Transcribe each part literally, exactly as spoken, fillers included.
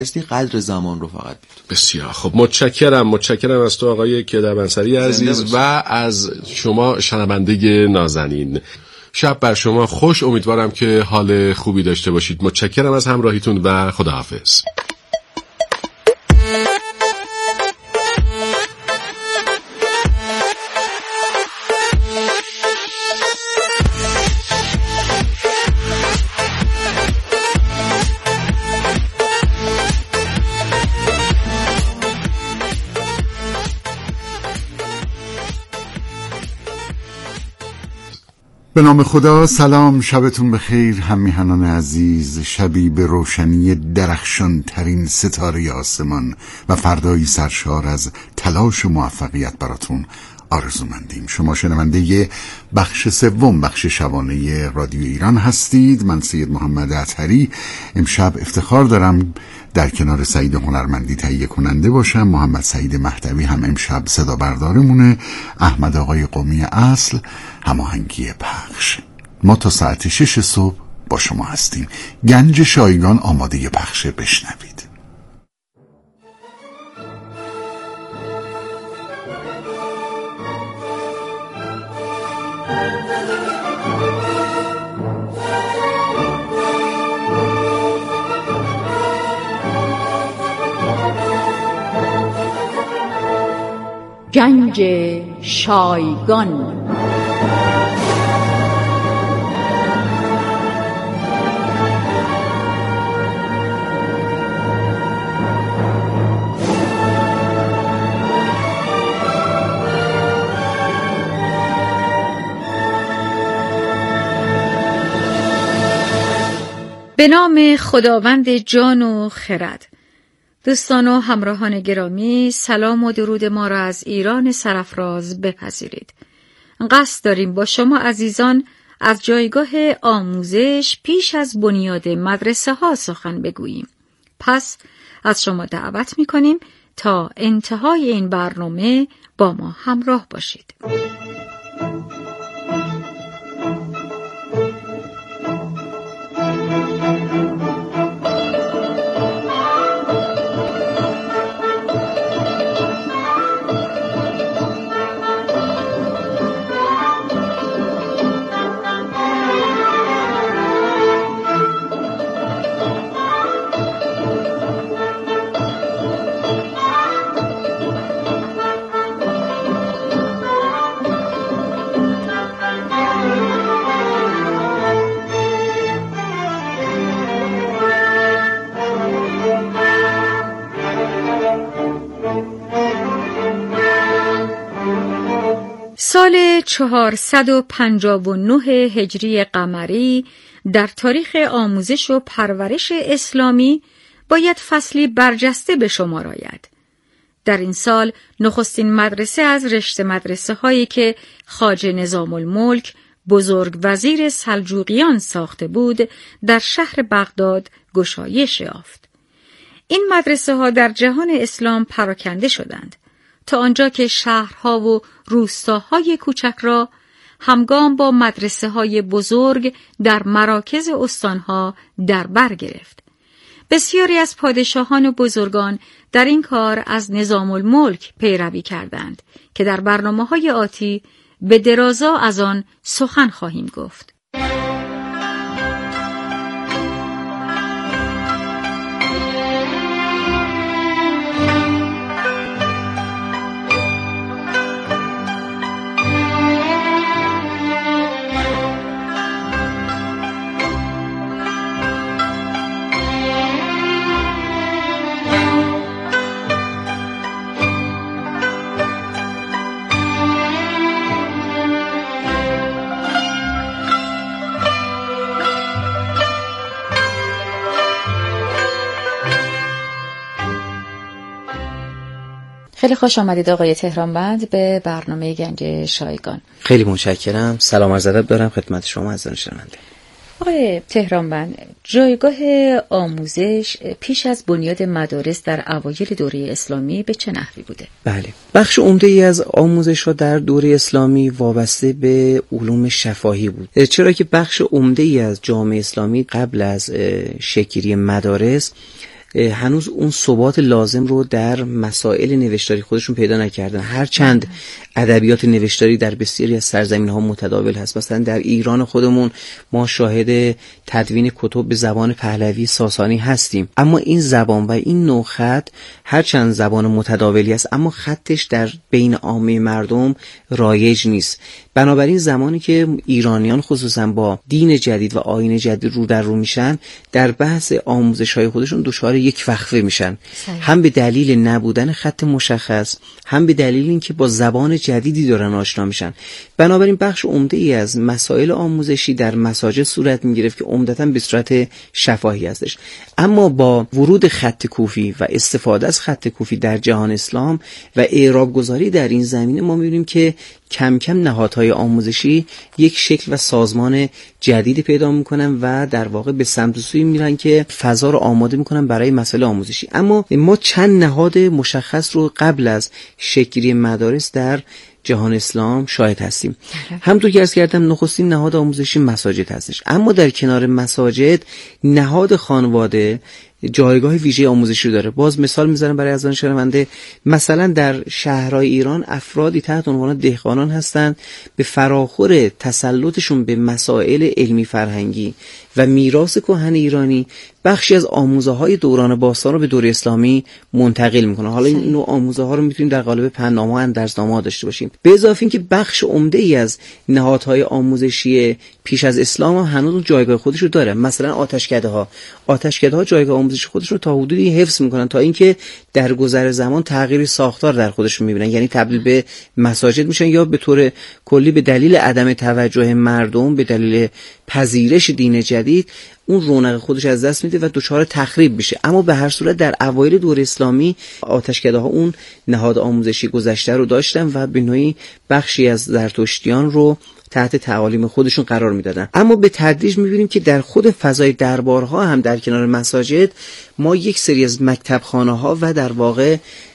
قدر زمان رو فقط بدون. بسیار خب، متشکرم متشکرم از تو آقای کیدربنصری عزیز و از شما شنونده نازنین. شب بر شما خوش، امیدوارم که حال خوبی داشته باشید. متشکرم از همراهیتون و خداحافظ. به نام خدا. سلام، شبتون بخیر هم میهنان عزیز. شبی به روشنی درخشان ترین ستاره آسمان و فردایی سرشار از تلاش و موفقیت براتون آرزومندیم. شما شنونده بخش سوم بخش شبانه رادیو ایران هستید. من سید محمد اطهری امشب افتخار دارم در کنار سعید هنرمندی تهیه کننده باشم. محمد سعید مهدوی هم امشب صدا بردارمونه. احمد آقای قمی اصل هماهنگی پخش. ما تا ساعت شش صبح با شما هستیم. گنج شایگان آماده پخش، بشنوید. گنج شایگان. به نام خداوند جان و خرد. دوستان و همراهان گرامی، سلام و درود ما را از ایران سرافراز بپذیرید. قصد داریم با شما عزیزان از جایگاه آموزش پیش از بنیاد مدرسه ها سخن بگوییم. پس از شما دعوت می کنیم تا انتهای این برنامه با ما همراه باشید. سال چهارصد و پنجاه و نه هجری قمری در تاریخ آموزش و پرورش اسلامی باید فصلی برجسته به شمار آید. در این سال نخستین مدرسه از رشته مدرسه هایی که خواجه نظام الملک بزرگ وزیر سلجوقیان ساخته بود در شهر بغداد گشایش یافت. این مدرسه ها در جهان اسلام پراکنده شدند تا آنجا که شهرها و روستاهای کوچک را همگام با مدرسه های بزرگ در مراکز استانها در بر گرفت. بسیاری از پادشاهان و بزرگان در این کار از نظام الملک پیروی کردند که در برنامه‌های آتی به درازا از آن سخن خواهیم گفت. خیلی خوش آمدید آقای تهرانبند به برنامه گنج شایگان. خیلی متشکرم. سلام عرض ادب دارم خدمت شما عزیزان شنونده. آقای تهرانبند، جایگاه آموزش پیش از بنیاد مدارس در اوایل دوره اسلامی به چه نحوی بوده؟ بله، بخش عمده ای از آموزش ها در دوره اسلامی وابسته به علوم شفاهی بود، چرا که بخش عمده ای از جامعه اسلامی قبل از شکل‌گیری مدارس هنوز اون ثبات لازم رو در مسائل نوشتاری خودشون پیدا نکردن. هرچند ادبیات نوشتاری در بسیاری از سرزمین‌ها متداول هست، مثلا در ایران خودمون ما شاهد تدوین کتب به زبان پهلوی ساسانی هستیم، اما این زبان و این نوع خط هرچند زبان متداولی است اما خطش در بین عامه مردم رایج نیست. بنابراین زمانی که ایرانیان خصوصا با دین جدید و آیین جدید رو در رو میشن، در بحث آموزش‌های خودشون دچار یک وقفه میشن، هم به دلیل نبودن خط مشخص، هم به دلیل اینکه با زبان جدیدی دارن آشنا میشن. بنابراین بخش عمده ای از مسائل آموزشی در مساجد صورت میگرفت که عمدتاً به صورت شفاهی هستش. اما با ورود خط کوفی و استفاده از خط کوفی در جهان اسلام و اعراب گذاری در این زمینه، ما میبینیم که کم کم نهادهای آموزشی یک شکل و سازمان جدید پیدا میکنن و در واقع به سمت سوی میرن که فضا رو آماده میکنن برای مسائل آموزشی. اما ما چند نهاد مشخص رو قبل از شکل‌گیری مدارس در جهان اسلام شاهد هستیم. همونطور که عرض کردم نخستین نهاد آموزشی مساجد هستش، اما در کنار مساجد نهاد خانواده جایگاه ویژه آموزشی رو داره. باز مثال میذارم برای ازان شنونده، مثلا در شهرهای ایران افرادی تحت عنوان دهقانان هستند به فراخور تسلطشون به مسائل علمی فرهنگی و میراث کهن ایرانی بخشی از آموزه های دوران باستان رو به دور اسلامی منتقل میکنه. حالا این نوع آموزه ها رو میتونیم در قالب پندنامه و اندرزنامه داشته باشیم. به اضافه اینکه بخش عمده ای از نهادهای آموزشی پیش از اسلام هم هنوز جایگاه خودش رو داره. مثلا آتشکده ها آتشکده ها جایگاه آموزشی خودش رو تا حدودی حفظ میکنن تا اینکه در گذر زمان تغییر ساختار در خودشون میبینن، یعنی تبدیل به مساجد میشن یا به طور کلی به دلیل عدم توجه مردم، به دلیل پذیرش دین جدید، اون رونق خودش از دست میده و دچار تخریب میشه. اما به هر صورت در اوایل دور اسلامی آتشکده ها اون نهاد آموزشی گذشته رو داشتن و به نوعی بخشی از زرتشتیان رو تحت تعالیم خودشون قرار میدادن. اما به تدریج میبینیم که در خود فضای دربارها هم در کنار مساجد ما یک سری از مکتبخانه ها و در واقع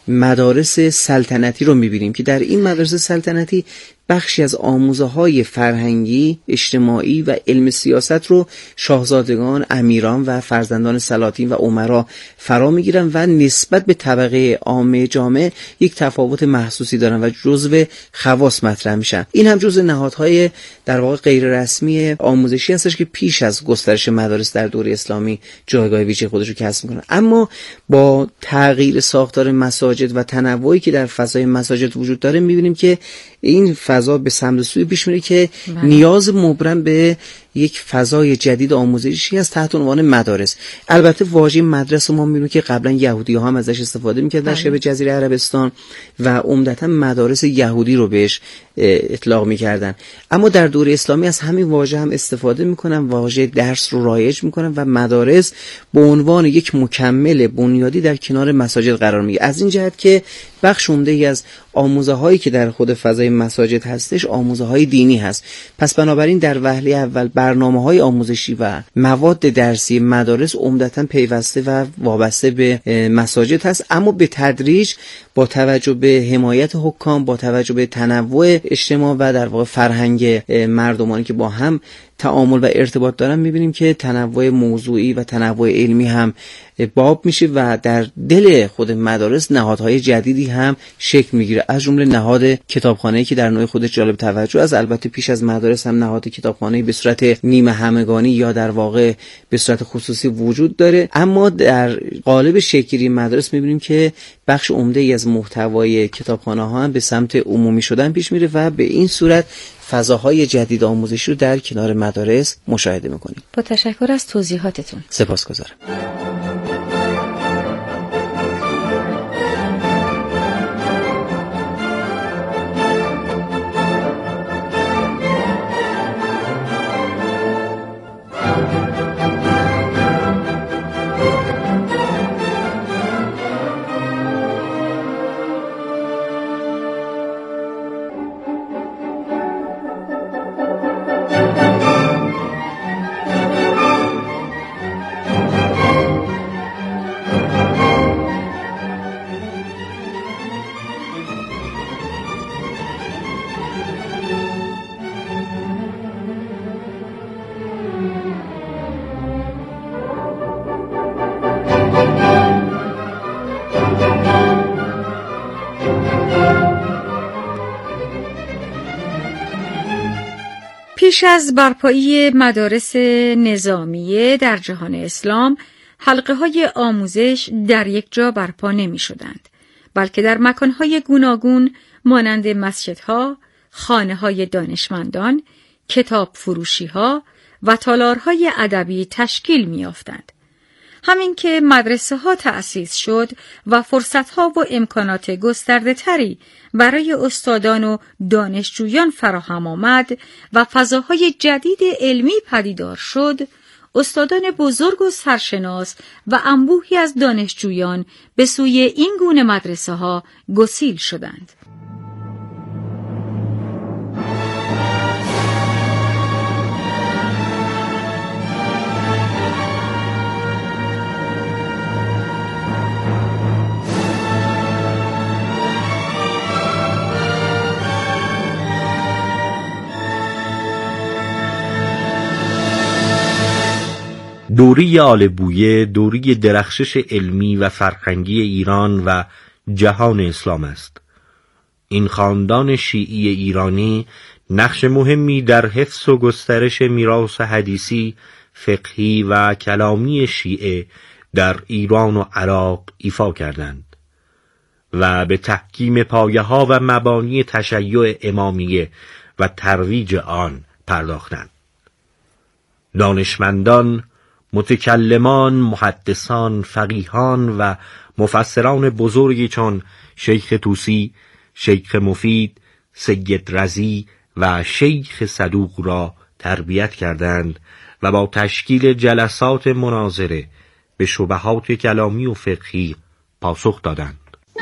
مدارس سلطنتی رو میبینیم که در این مدارس سلطنتی بخشی از آموزه های فرهنگی، اجتماعی و علم سیاست رو شاهزادگان، امیران و فرزندان سلاطین و امرا فرا میگیرن و نسبت به طبقه عامه جامعه یک تفاوت محسوسی دارن و جزو خواص مطرح میشن. این هم جزو نهادهای در واقع غیر رسمی آموزشی هستش که پیش از گسترش مدارس در دوره اسلامی جایگاه ویژه خودش رو کسب میکنن. اما با تغییر ساختار مساجد و تنوعی که در فضای مساجد وجود داره میبینیم که این فضا به سمت سوی پیش میره که بله. نیاز مبرم به یک فضای جدید آموزشی هست تحت عنوان مدارس. البته واژه مدرسه ما میبینیم که قبلا یهودی‌ها هم ازش استفاده میکردن در شبه جزیره عربستان و عمدتا مدارس یهودی رو بهش اطلاق میکردن، اما در دوره اسلامی از همین واژه هم استفاده میکنن، واژه درس رو رایج میکنن و مدارس به عنوان یک مکمل بنیادی در کنار مساجد قرار میگیره. از این جهت که بخش عمده ای از آموزه هایی که در خود فضای مساجد هستش آموزه های دینی هست. پس بنابراین در وهله اول برنامه های آموزشی و مواد درسی مدارس عمدتاً پیوسته و وابسته به مساجد هست، اما به تدریج با توجه به حمایت حکام، با توجه به تنوع اجتماع و در واقع فرهنگ مردمانی که با هم تعامل و ارتباط دارن میبینیم که تنوع موضوعی و تنوع علمی هم باب میشه و در دل خود مدارس نهادهای جدیدی هم شکل میگیره، از جمله نهاد کتابخانه‌ای که در نوع خودش جالب توجه است. البته پیش از مدارس هم نهاد کتابخانه‌ای به صورت نیمه همگانی یا در واقع به صورت خصوصی وجود داره، اما در قالب شکلی مدارس میبینیم که بخش عمده‌ای از محتوای کتابخانه‌ها هم به سمت عمومی شدن پیش میره و به این صورت فضاهای جدید آموزشی رو در کنار مدارس مشاهده میکنیم. با تشکر از توضیحاتتون. سپاسگزارم. پیش از برپایی مدارس نظامیه در جهان اسلام، حلقه های آموزش در یک جا برپا نمی شدند، بلکه در مکانهای گوناگون مانند مسجدها، خانه های دانشمندان، کتاب فروشی ها و تالارهای ادبی تشکیل می یافتند. همین که مدرسه ها تأسیس شد و فرصت ها و امکانات گسترده تری برای استادان و دانشجویان فراهم آمد و فضاهای جدید علمی پدیدار شد، استادان بزرگ و سرشناس و انبوهی از دانشجویان به سوی این گونه مدرسه ها گسیل شدند. دوری آل بویه دوری درخشش علمی و فرهنگی ایران و جهان اسلام است. این خاندان شیعی ایرانی نقش مهمی در حفظ و گسترش میراث حدیثی، فقهی و کلامی شیعه در ایران و عراق ایفا کردند و به تحکیم پایه‌ها و مبانی تشیع امامیه و ترویج آن پرداختند. دانشمندان، متکلمان، محدثان، فقیهان و مفسران بزرگی چون شیخ طوسی، شیخ مفید، سید رضی و شیخ صدوق را تربیت کردند و با تشکیل جلسات مناظره به شبهات کلامی و فقهی پاسخ دادند.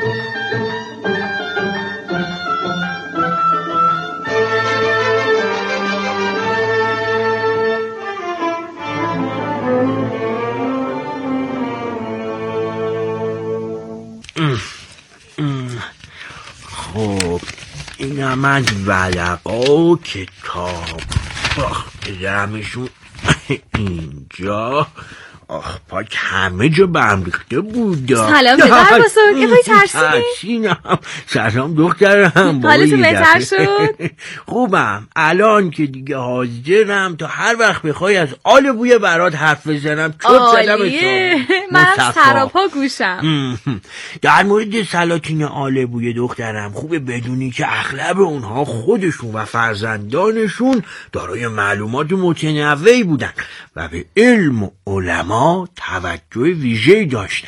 خب این هم از ولقا کتاب بذارمشون اینجا. آخ پاک همه جا برم ریخته بود. سلام پدر بزرگ، یه پای ترسیدی؟ ترسیدم. سلام دخترم. حالتون بهتر شد؟ خوبم. الان که دیگه حاضرم تا هر وقت بخوای از آل بویه برات حرف بزنم. عالیه، من سراپا گوشم. در مورد سلاطین آل بویه دخترم خوبه بدونی که اغلب اونها خودشون و فرزندانشون دارای معلومات متنوعی بودن و به علم و علما توجه ویژه‌ای داشتن.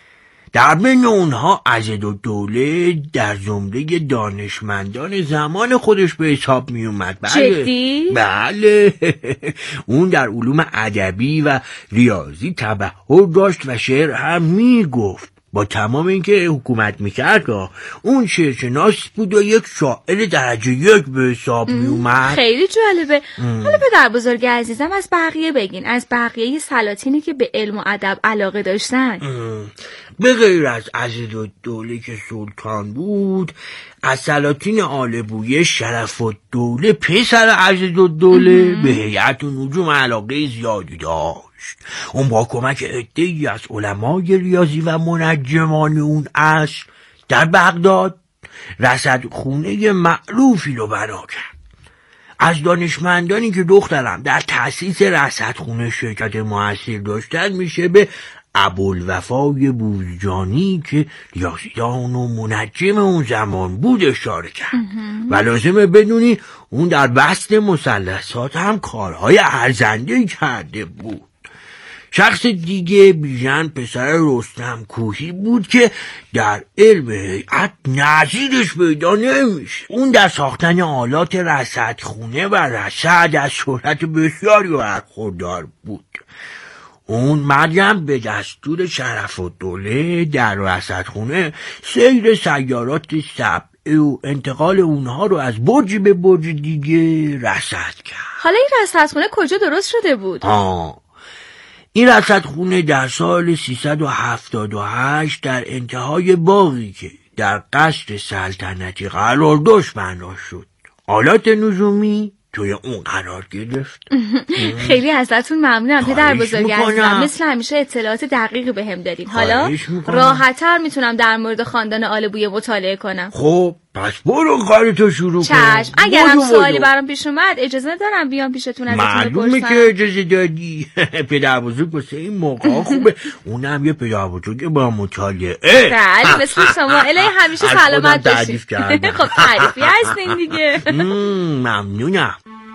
در بین اونها عضدالدوله در جمله دانشمندان زمان خودش به حساب می اومد. بله. جدی؟ بله. اون در علوم ادبی و ریاضی تبحر داشت و شعر هم می گفت. با تمام اینکه حکومت میکرد اون شعرشناس بود و یک شاعر درجه یک به حساب می اومد. خیلی جالبه. حالا پدر بزرگ عزیزم از بقیه بگین، از بقیه سلاطینی که به علم و ادب علاقه داشتن. به غیر از عضدالدوله که سلطان بود، از سلاطین آل بویه شرف‌الدوله پسر عضدالدوله به هیئت نجوم علاقه زیادی داشت. اون با کمک عده‌ای از علمای ریاضی و منجمان اون عصر در بغداد رصدخونه معروفی رو بنا کرد. از دانشمندانی که دخترم در تأسیس رصدخونه شرکت موثر داشتن میشه به ابوالوفای بوزجانی که ریاضیدان و منجم اون زمان بود اشاره کرد. و لازمه بدونی اون در بسط مثلثات هم کارهای ارزنده‌ای کرده بود. شخص دیگه بیژن پسر رستم کوهی بود که در علم هیئت نظیرش پیدا نمیشه. اون در ساختن آلات رصدخونه و رصد از شهرت بسیاری برخوردار بود. اون مریم به دستور شرف‌الدوله در رصدخونه سیر سیارات سبعه و انتقال اونها رو از برج به برج دیگه رصد کرد. حالا این رصدخونه کجا درست شده بود؟ آه این رصدخونه در سال سیصد و هفتاد و هشت در انتهای باغی که در قصر سلطنتی قرار داشت بنا شد. آلات نجومی توی اون قرار گرفت. خیلی ازتون ممنونم پدر بزرگ عزیزم، مثل همیشه اطلاعات دقیقی به هم دادین. حالا راحت‌تر میتونم در مورد خاندان آل بویه مطالعه کنم. خب پس برو کارتو شروع کن. چشم، اگرم سوالی برام پیش اومد اجازه دارم بیام پیشتون ازتون بپرسم. معلومه که اجازه دادی. پدر بزرگ واسه این موقع خوبه. اونم یه پدر بزرگ با مطالعه. بله مثل شما. الهی همیشه سلامت باشید. خب تعریفی هستین دیگه. ممنونم.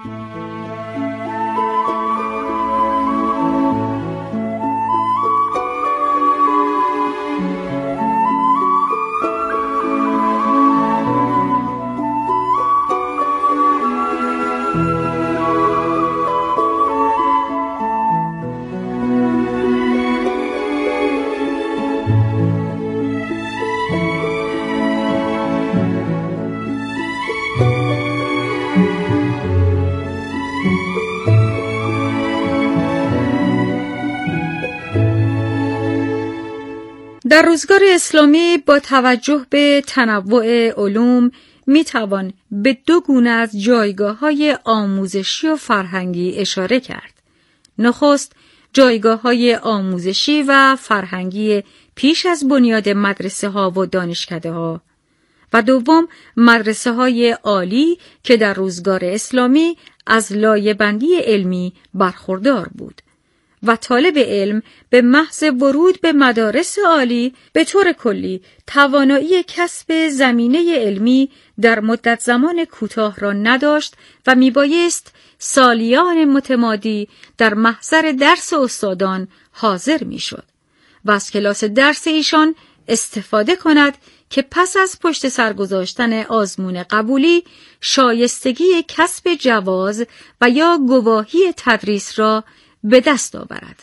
در روزگار اسلامی با توجه به تنوع علوم می توان به دو گونه از جایگاه‌های آموزشی و فرهنگی اشاره کرد. نخست جایگاه‌های آموزشی و فرهنگی پیش از بنیاد مدرسه ها و دانشکده ها و دوم مدرسه های عالی که در روزگار اسلامی از لایه‌بندی علمی برخوردار بود و طالب علم به محض ورود به مدارس عالی به طور کلی توانایی کسب زمینه علمی در مدت زمان کوتاه را نداشت و میبایست سالیان متمادی در محضر درس استادان حاضر میشد و از کلاس درس ایشان استفاده کند که پس از پشت سر گذاشتن آزمون قبولی شایستگی کسب جواز و یا گواهی تدریس را به دست آورد.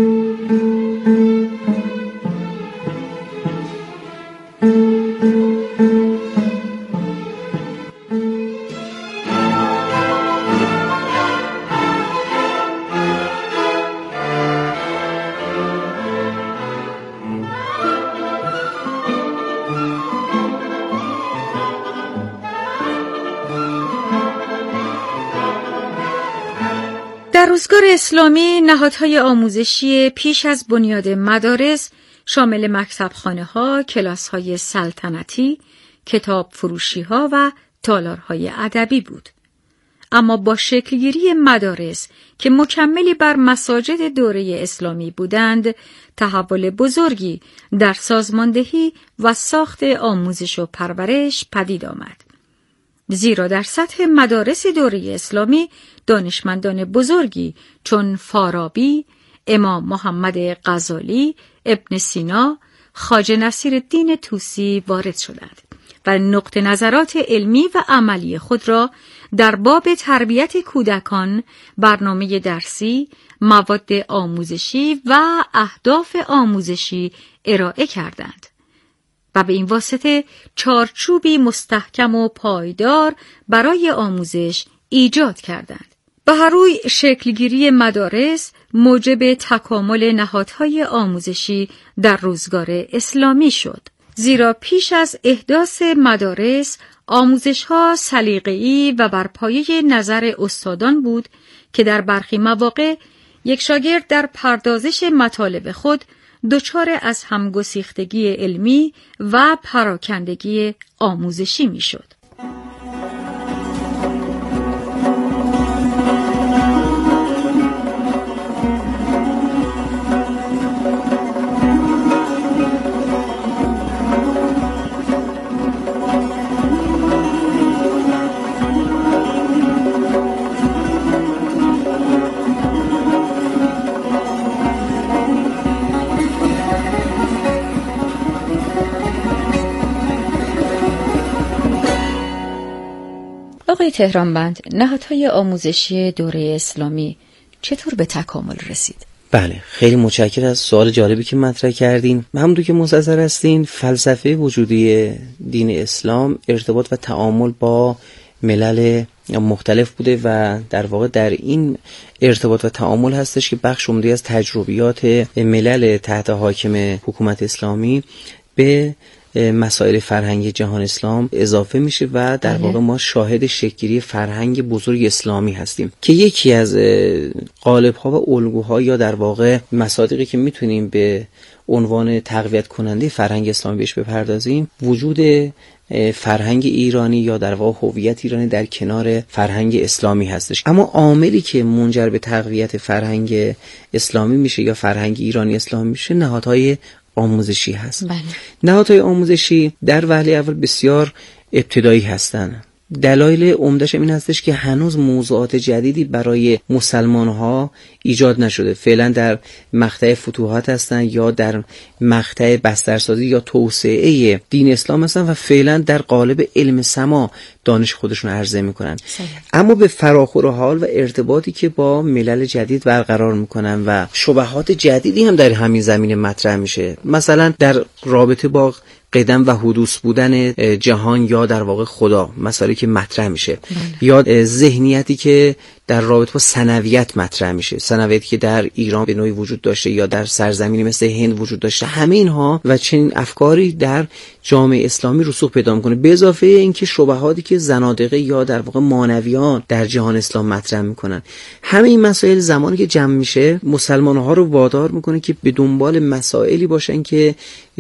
در روزگار اسلامی نهادهای آموزشی پیش از بنیاد مدارس شامل مکتبخانه‌ها، کلاس‌های سلطنتی، کتاب فروشی‌ها و تالارهای ادبی بود. اما با شکلگیری مدارس که مکملی بر مساجد دوره اسلامی بودند، تحول بزرگی در سازماندهی و ساخت آموزش و پرورش پدید آمد. زیرا در سطح مدارس دوره اسلامی دانشمندان بزرگی چون فارابی، امام محمد غزالی، ابن سینا، خواجه نصیرالدین طوسی وارد شدند و نقطه نظرات علمی و عملی خود را در باب تربیت کودکان، برنامه درسی، مواد آموزشی و اهداف آموزشی ارائه کردند و به این واسطه چارچوبی مستحکم و پایدار برای آموزش ایجاد کردند. به هر روی شکلگیری مدارس موجب تکامل نهادهای آموزشی در روزگار اسلامی شد. زیرا پیش از احداث مدارس آموزش‌ها سلیقه‌ای و بر پایه نظر استادان بود که در برخی مواقع یک شاگرد در پردازش مطالب خود دچار از همگسیختگی علمی و پراکندگی آموزشی میشد. آقای تهرانبند، نهادهای آموزشی دوره اسلامی چطور به تکامل رسید؟ بله، خیلی متشکرم از سوال جالبی که مطرح کردین. همونطور که مستظر هستین، فلسفه وجودی دین اسلام ارتباط و تعامل با ملل مختلف بوده و در واقع در این ارتباط و تعامل هستش که بخش عمده از تجربیات ملل تحت حاکم حکومت اسلامی به مسائل فرهنگی جهان اسلام اضافه میشه و در واقع ما شاهد شکل‌گیری فرهنگ بزرگ اسلامی هستیم که یکی از قالب‌ها و الگوها یا در واقع مصادیقی که میتونیم به عنوان تقویت کننده فرهنگ اسلامی بهش بپردازیم وجود فرهنگ ایرانی یا در واقع هویت ایرانی در کنار فرهنگ اسلامی هستش. اما عاملی که منجر به تقویت فرهنگ اسلامی میشه یا فرهنگ ایرانی اسلامی میشه نهادهای آموزشی هست. بله. نهادهای آموزشی در وهله اول بسیار ابتدایی هستن. دلایل عمده‌ش این هستش که هنوز موضوعات جدیدی برای مسلمان‌ها ایجاد نشده. فعلا در مقطع فتوحات هستن یا در مقطع بسترسازی یا توسعه دین اسلام هستن و فعلا در قالب علم سما دانش خودشون عرضه میکنن. اما به فراخور حال و ارتباطی که با ملل جدید برقرار میکنن و شبهات جدیدی هم در همین زمینه مطرح میشه. مثلا در رابطه با قدم و حدوث بودن جهان یا در واقع خدا مسائلی که مطرح میشه یا ذهنیتی که در رابطه با ثانویت مطرح میشه، ثانویتی که در ایران به نوعی وجود داشته یا در سرزمینی مثل هند وجود داشته، همه اینها و چنین افکاری در جامعه اسلامی رسوخ پیدا میکنه، به اضافه اینکه شبهاتی که زنادقه یا در واقع مانویان در جهان اسلام مطرح میکنن. همه این مسائل زمانی که جمع میشه مسلمان ها رو وادار میکنه که به دنبال مسائلی باشن که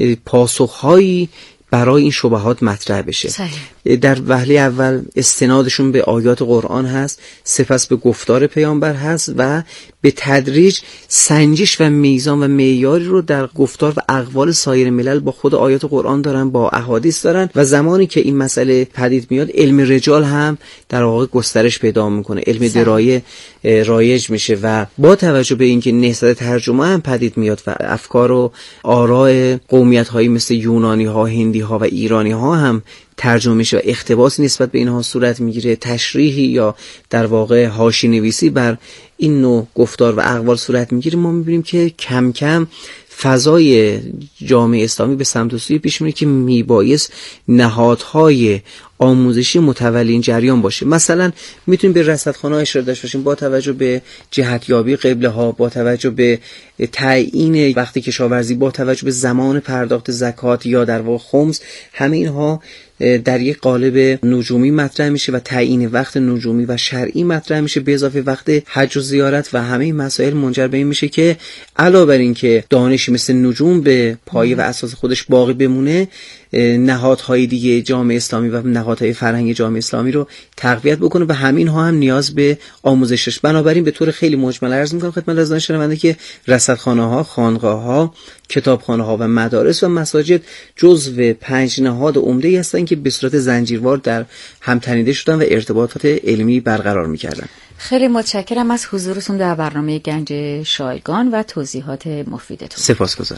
پاسخهایی برای این شبهات مطرح بشه. صحیح. در وهله اول استنادشون به آیات قرآن هست، سپس به گفتار پیامبر هست و به تدریج سنجش و میزان و معیاری رو در گفتار و اقوال سایر ملل با خود آیات قرآن دارن، با احادیث دارن و زمانی که این مسئله پدید میاد علم رجال هم در واقع گسترش پیدا میکنه، علم درایه رایج میشه و با توجه به اینکه نهضت ترجمه هم پدید میاد و افکار و آراء قومیت هایی مثل یونانی ها، هندی ها و ایرانی ها هم ترجمه میشه و اقتباسی نسبت به اینها صورت میگیره، تشریحی یا در واقع حاشیه نویسی بر این نوع گفتار و اقوال صورت میگیره، ما میبینیم که کم کم فضای جامعه اسلامی به سمت و سوی پیش میره که میبایست نهادهای آموزشی متولی این جریان باشه. مثلا میتونیم به رصدخانه‌ها اشاره داشته باشیم با توجه به جهتیابی قبله ها، با توجه به تعیین وقت کشاورزی، با توجه به زمان پرداخت زکات یا در واقع خمس، همه اینها در یک قالب نجومی مطرح میشه و تعیین وقت نجومی و شرعی مطرح میشه به اضافه وقت حج و زیارت و همه این مسائل منجر به این میشه که علاوه بر این که دانشی مثل نجوم به پایه و اساس خودش باقی بمونه، نهادهای دیگه جامعه اسلامی و نهادهای فرهنگ جامعه اسلامی رو تقویت بکنه و همین ها هم نیاز به آموزشش. بنابراین به طور خیلی مجمل عرض میکنم خدمت از شنونده که رصدخانه‌ها، خانقاه‌ها، کتابخانه‌ها و مدارس و مساجد جزو پنج نهاد عمده هستند که به صورت زنجیروار در هم تنیده شدن و ارتباطات علمی برقرار میکردن. خیلی متشکرم از حضورتون در برنامه گنج شایگان و توضیحات مفیدتون. سپاسگزارم.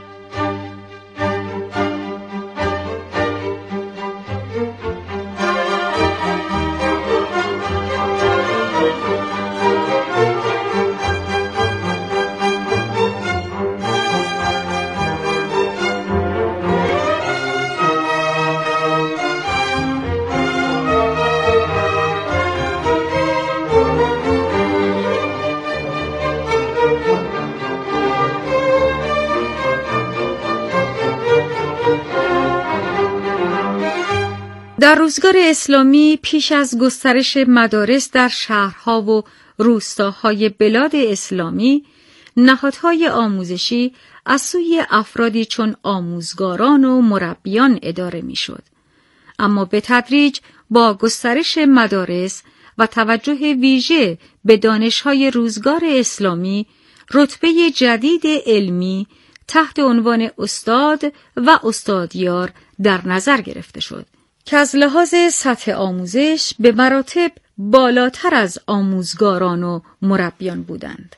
در روزگار اسلامی پیش از گسترش مدارس در شهرها و روستاهای بلاد اسلامی، نهادهای آموزشی از سوی افرادی چون آموزگاران و مربیان اداره میشد. اما به تدریج با گسترش مدارس و توجه ویژه به دانش‌های روزگار اسلامی، رتبه جدید علمی تحت عنوان استاد و استادیار در نظر گرفته شد که از لحاظ سطح آموزش به مراتب بالاتر از آموزگاران و مربیان بودند.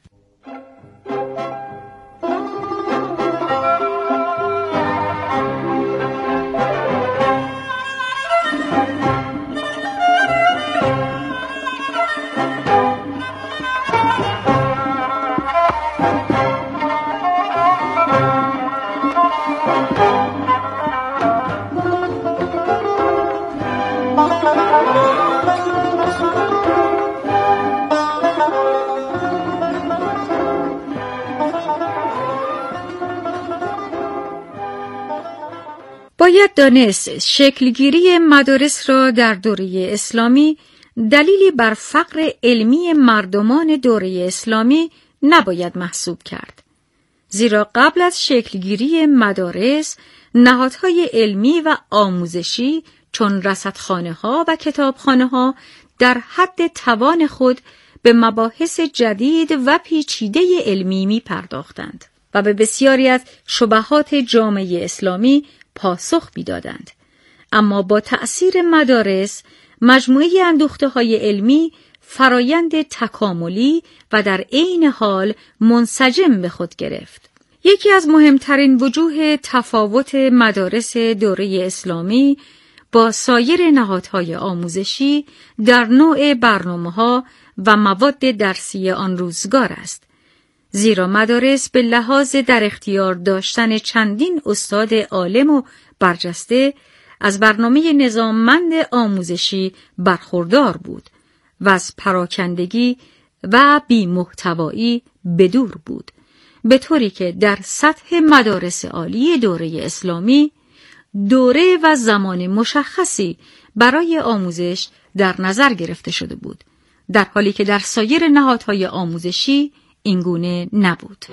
باید دانست شکلگیری مدارس را در دوره اسلامی دلیلی بر فقر علمی مردمان دوره اسلامی نباید محسوب کرد. زیرا قبل از شکلگیری مدارس، نهادهای علمی و آموزشی چون رصدخانه‌ها و کتابخانه‌ها در حد توان خود به مباحث جدید و پیچیده علمی می پرداختند و به بسیاری از شبهات جامعه اسلامی پاسخ می دادند. اما با تأثیر مدارس، مجموعه اندوخته‌های علمی فرایند تکاملی و در عین حال منسجم به خود گرفت. یکی از مهمترین وجوه تفاوت مدارس دوره اسلامی با سایر نهادهای آموزشی در نوع برنامه‌ها و مواد درسی آن روزگار است. زیرا مدارس به لحاظ در اختیار داشتن چندین استاد عالم و برجسته از برنامه نظاممند آموزشی برخوردار بود و از پراکندگی و بی محتوایی بدور بود، به طوری که در سطح مدارس عالی دوره اسلامی دوره و زمان مشخصی برای آموزش در نظر گرفته شده بود، در حالی که در سایر نهادهای آموزشی اینگونه نبود.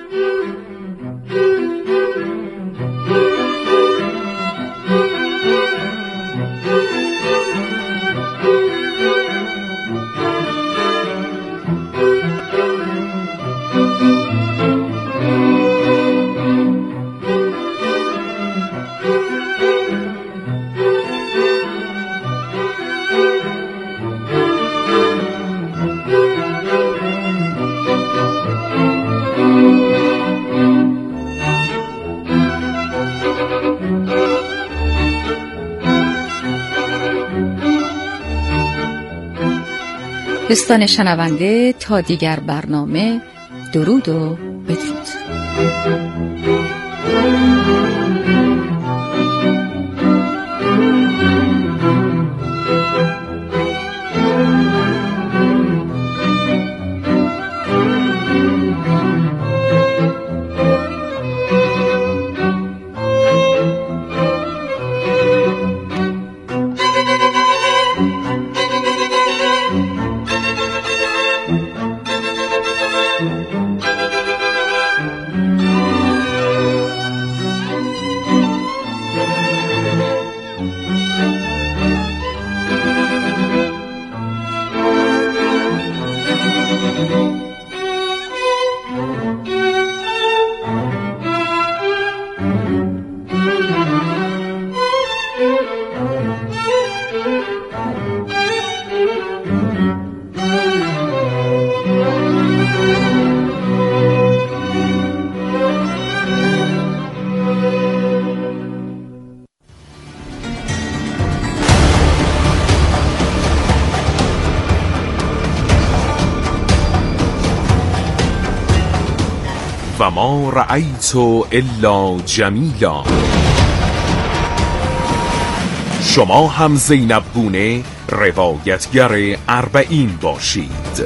دوستان شنونده، تا دیگر برنامه، درود و بدرود. و ما رأیت الا جمیلا. شما هم زینب گونه روایتگر اربعین باشید.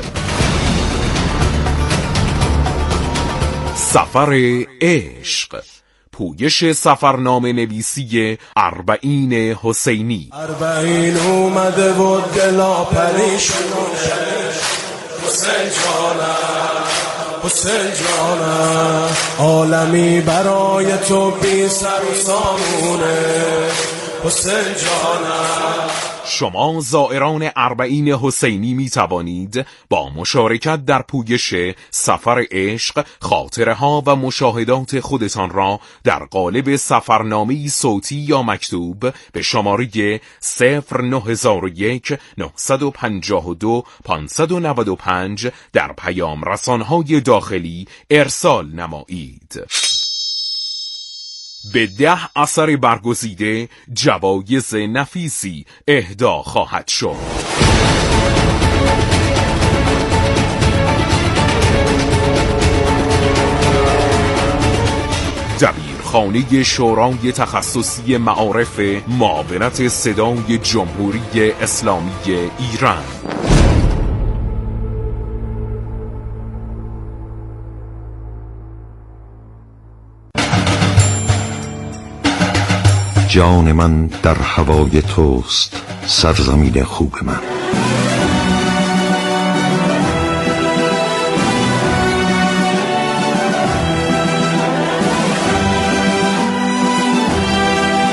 سفر عشق، پویش سفرنامه نویسی اربعین حسینی. اربعین اومده و دلا پریشونه، حسین جانم حسین جانم، عالمی برای تو بی سر و سامونه، حسین جانم. شما زائران اربعین حسینی می توانید با مشارکت در پویش سفر عشق خاطره ها و مشاهدات خودتان را در قالب سفرنامه‌ای صوتی یا مکتوب به شماره صفر نه صفر یک نه پنج دو پنج نه پنج در پیام رسانهای داخلی ارسال نمایید. به ده اثر برگزیده جوایز نفیسی اهدا خواهد شد. دبیرخانه شورای تخصصی معارف معاونت صدای جمهوری اسلامی ایران. جان من در هوای توست، سرزمین خوب من.